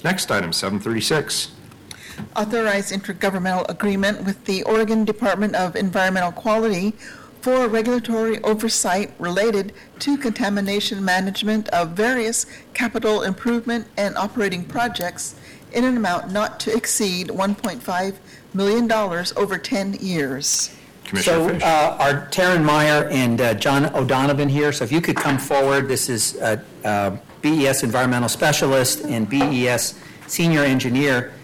Next item, 736. Authorize intergovernmental agreement with the Oregon Department of Environmental Quality for regulatory oversight related to contamination management of various capital improvement and operating projects in an amount not to exceed $1.5 million over 10 years. Commissioner So Fish. are Taryn Meyer and John O'Donovan here? So if you could come forward. This is BES Environmental Specialist and BES Senior Engineer.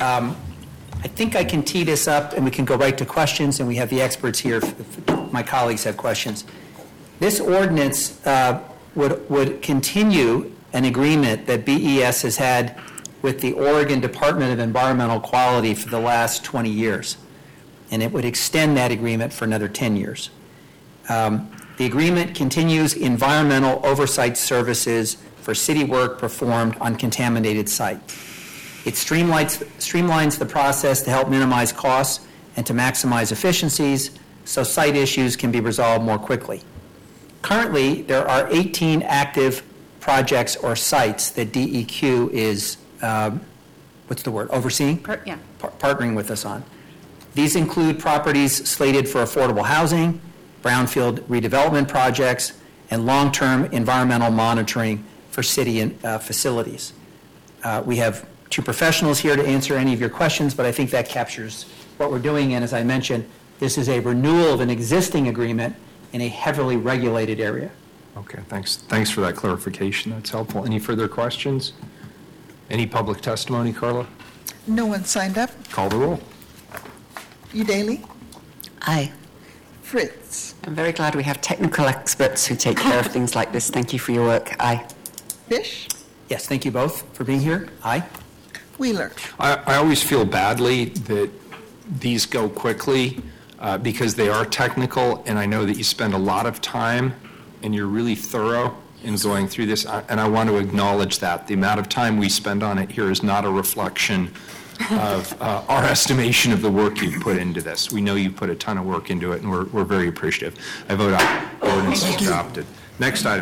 I think I can tee this up and we can go right to questions, and we have the experts here if my colleagues have questions. This ordinance would continue an agreement that BES has had with the Oregon Department of Environmental Quality for the last 20 years, and it would extend that agreement for another 10 years. The agreement continues environmental oversight services for city work performed on contaminated site. It streamlines the process to help minimize costs and to maximize efficiencies so site issues can be resolved more quickly. Currently, there are 18 active projects or sites that DEQ is, overseeing? Partnering with us on. These include properties slated for affordable housing, brownfield redevelopment projects, and long-term environmental monitoring for city facilities. We have two professionals here to answer any of your questions, but I think that captures what we're doing. And as I mentioned, this is a renewal of an existing agreement in a heavily regulated area. Okay, thanks for that clarification. That's helpful. Any further questions? Any public testimony, Carla? No one signed up. Call the roll. Udaley? Aye. Fritz? I'm very glad we have technical experts who take care of things like this. Thank you for your work. Aye. Fish? Yes, thank you both for being here. Aye. Wheeler? I always feel badly that these go quickly because they are technical, and I know that you spend a lot of time and you're really thorough in going through this, and I want to acknowledge that. The amount of time we spend on it here is not a reflection of our estimation of the work you've put into this. We know you put a ton of work into it, and we're very appreciative. I vote aye. Ordinance is adopted. Next item.